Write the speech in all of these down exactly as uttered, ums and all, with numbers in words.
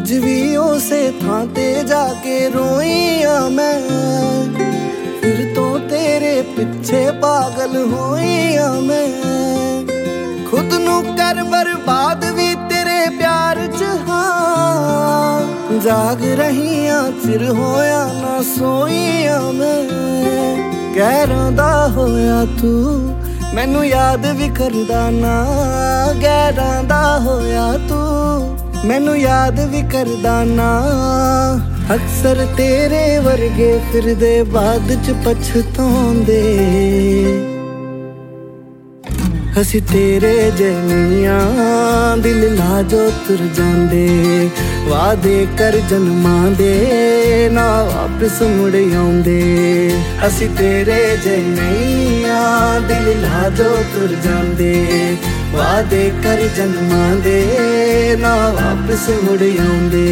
अज भी उसे थां ते जाके रोई आ मैं, फिर तो तेरे पिछे पागल होई आ मैं। खुद नू कर बर्बाद भी तेरे प्यार च हां, जाग रही आ चिर होया ना सोई आ मैं। गैरां दा होया तू मैनू याद भी करदा ना, गैरां दा होया तू मैनू याद भी करदा ना। अक्सर तेरे वर्गे फिरदे बाद च पछताउंदे, असी तेरे जैनियां दिल ला जो तुर जांदे। वादे कर जन्मां दे ना वापस मुड़ आउंदे, असी तेरे जैनियां दिल ला जो तुर जांदे। वादे कर जन्मां दे ना वापस मुड़ आउंदे।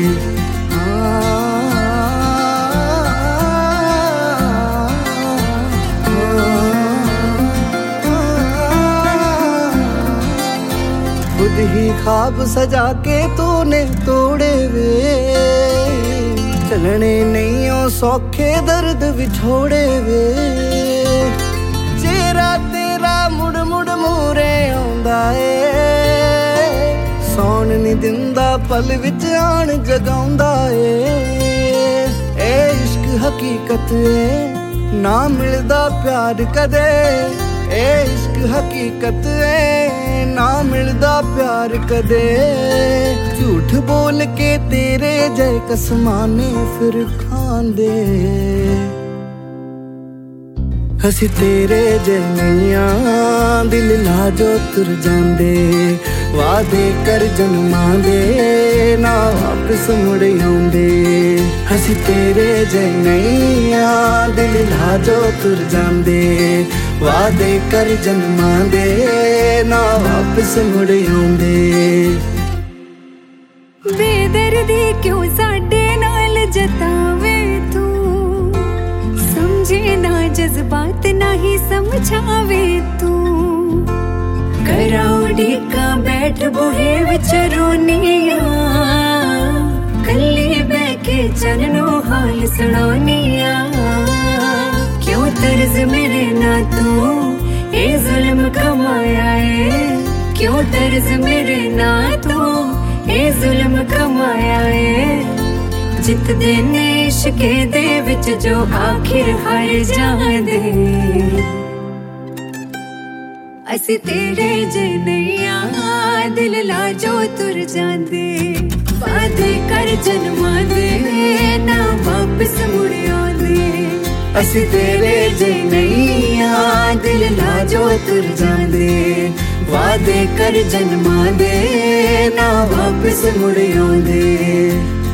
खुद ही ख्वाब सजा के तूने तोड़े वे, चलने नहीं ओ सौखे दर्द विछोड़े वे। चेहरा तेरा मुड़ मुड़ मूरे आउंदा ए, सौण नहीं दिंदा पल विच आण जगाउंदा ए। ए इश्क हकीकत ए ना मिलदा प्यार कदे, ए इश्क हकीकत ए ना मिलदा प्यार कदे। झूठ बोल के तेरे जय कसमाने फिर खांदे, असी तेरे जैनियां दिल ला जो तुर जांदे। वादे कर जन्मां दे ना वापस मुड़ आउंदे, असी तेरे जैनियां दिल ला जो तुर जांदे। वादे कर जन्मां दे ना वापस मुड़ आउंदे। बेदर्दी क्यों साडे नाल जतावे तू, समझे ना जज्बात नाही समझावे तू। कराओ ढीका बैठ बुहे विच रोनिया, कल्ली बैके चननो हाल सुनानिया। क्यों तर्ज मेरे ना तू ए जुल्म कमाया है, क्यों तर्ज मेरे ना तू ए जुल्म कमाया है। जित देने इश्के दे विच जो आखिर हार जांदे, असी तेरे जैनियां दिल ला जो तुर जांदे। वादे कर जन्मां दे ना वापस मुड़ आउंदे, असी तेरे जैनियां दिल ला जो तुर जांदे। वादे कर जन्मां दे ना वापस मुड़ आउंदे।